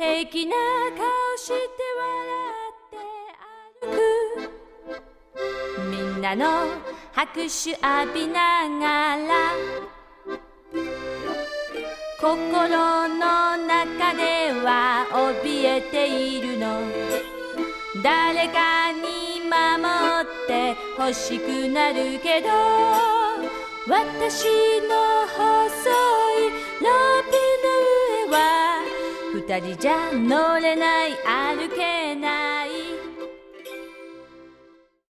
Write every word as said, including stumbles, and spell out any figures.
平気な顔して笑って歩く、みんなの拍手浴びながら心の中では怯えているの。誰かに守って欲しくなるけど、私の細いロープの上は二人じゃ乗れない、歩けない。